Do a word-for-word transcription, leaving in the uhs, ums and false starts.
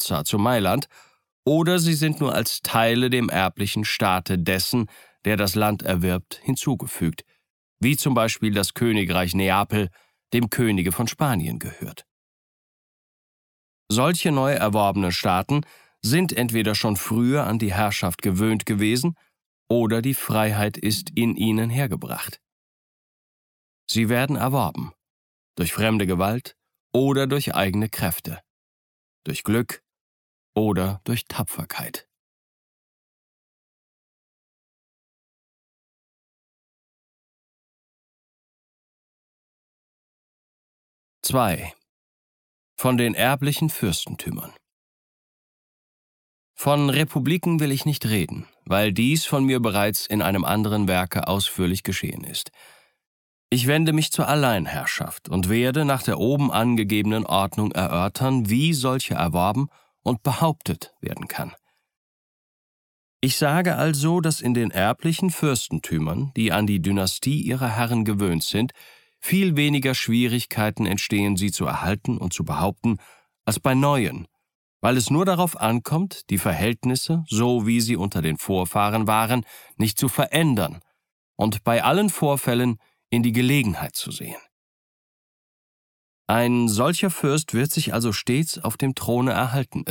Nizza zu Mailand, oder sie sind nur als Teile dem erblichen Staate dessen, der das Land erwirbt, hinzugefügt, wie zum Beispiel das Königreich Neapel dem Könige von Spanien gehört. Solche neu erworbene Staaten sind entweder schon früher an die Herrschaft gewöhnt gewesen, oder die Freiheit ist in ihnen hergebracht. Sie werden erworben, durch fremde Gewalt oder durch eigene Kräfte, durch Glück oder durch Tapferkeit. zwei. Von den erblichen Fürstentümern. Von Republiken will ich nicht reden, weil dies von mir bereits in einem anderen Werke ausführlich geschehen ist. Ich wende mich zur Alleinherrschaft und werde nach der oben angegebenen Ordnung erörtern, wie solche erworben und behauptet werden kann. Ich sage also, dass in den erblichen Fürstentümern, die an die Dynastie ihrer Herren gewöhnt sind, viel weniger Schwierigkeiten entstehen, sie zu erhalten und zu behaupten, als bei neuen, weil es nur darauf ankommt, die Verhältnisse, so wie sie unter den Vorfahren waren, nicht zu verändern und bei allen Vorfällen in die Gelegenheit zu sehen. Ein solcher Fürst wird sich also stets auf dem Throne erhalten.